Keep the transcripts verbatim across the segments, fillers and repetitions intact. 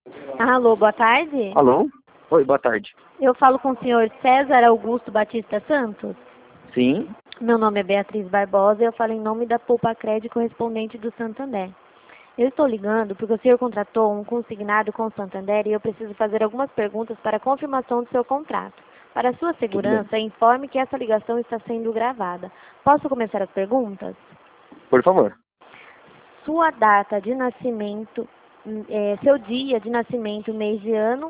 Alô, boa tarde. Alô? Oi, boa tarde. Eu falo com o senhor César Augusto Batista Santos. Sim? Meu nome é Beatriz Barbosa e eu falo em nome da Poupa Crédito correspondente do Santander. Eu estou ligando porque o senhor contratou um consignado com o Santander e eu preciso fazer algumas perguntas para confirmação do seu contrato. Para sua Tudo bem. segurança, informe que essa ligação está sendo gravada. Posso começar as perguntas? Por favor. Sua data de nascimento, é, seu dia de nascimento, mês e ano,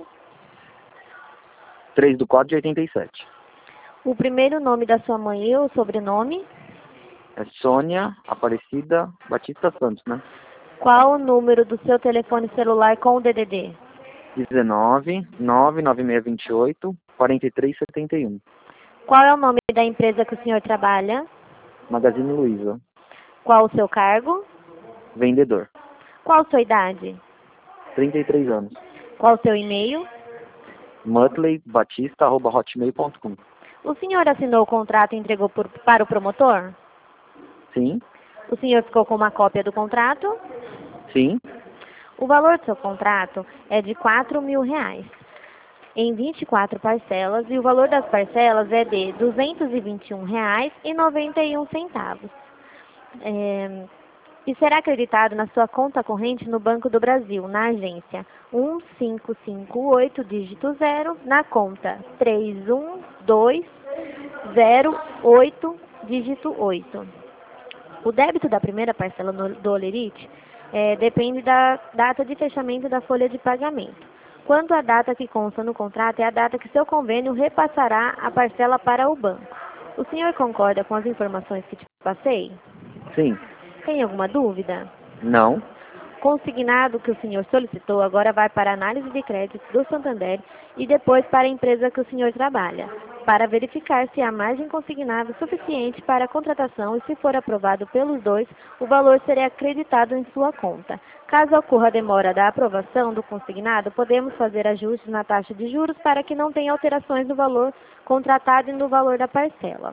três do quatro de oitenta e sete. o primeiro nome da sua mãe e o sobrenome, É Sônia Aparecida Batista Santos, né? qual o número do seu telefone celular com o D D D? dezenove, nove nove seis dois oito, quatro três sete um. Qual é o nome da empresa que o senhor trabalha? Magazine Luiza. Qual o seu cargo? Vendedor. Qual sua idade? trinta e três anos. Qual o seu e-mail? mutley batista arroba hotmail ponto com. O senhor assinou o contrato e entregou por, para o promotor? Sim? O senhor ficou com uma cópia do contrato? Sim? O valor do seu contrato é de quatro mil reais, em vinte e quatro parcelas, e o valor das parcelas é de duzentos e vinte e um reais e noventa e um centavos. É, e será acreditado na sua conta corrente no Banco do Brasil, na agência um cinco cinco oito, dígito zero, na conta três um dois zero oito, dígito oito. O débito da primeira parcela no- do Olerite eh, depende da data de fechamento da folha de pagamento. Quanto à data que consta no contrato, é a data que seu convênio repassará a parcela para o banco. O senhor concorda com as informações que te passei? Sim. Tem alguma dúvida? Não? Consignado que o senhor solicitou agora vai para a análise de crédito do Santander e depois para a empresa que o senhor trabalha, para verificar se há margem consignada suficiente para a contratação e, se for aprovado pelos dois, o valor será acreditado em sua conta. Caso ocorra demora da aprovação do consignado, podemos fazer ajustes na taxa de juros para que não tenha alterações no valor contratado e no valor da parcela.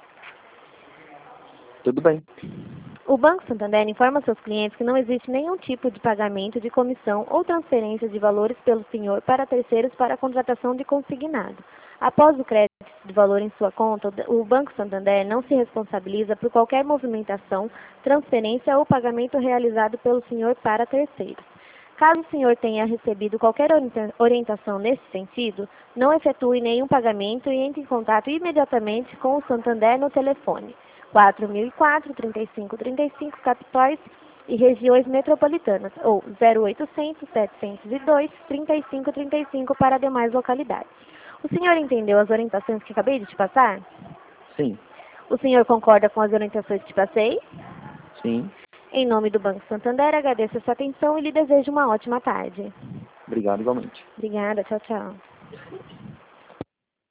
Tudo bem. O Banco Santander informa seus clientes que não existe nenhum tipo de pagamento de comissão ou transferência de valores pelo senhor para terceiros para a contratação de consignado. Após o crédito de valor em sua conta, o Banco Santander não se responsabiliza por qualquer movimentação, transferência ou pagamento realizado pelo senhor para terceiros. Caso o senhor tenha recebido qualquer orientação nesse sentido, não efetue nenhum pagamento e entre em contato imediatamente com o Santander no telefone quatro mil e quatro, trinta e cinco trinta e cinco, capitais e regiões metropolitanas, ou zero oitocentos, setecentos e dois, trinta e cinco trinta e cinco para demais localidades. O senhor entendeu as orientações que acabei de te passar? Sim. O senhor concorda com as orientações que te passei? Sim. Em nome do Banco Santander, agradeço a sua atenção e lhe desejo uma ótima tarde. Obrigado igualmente. Obrigada, tchau, tchau.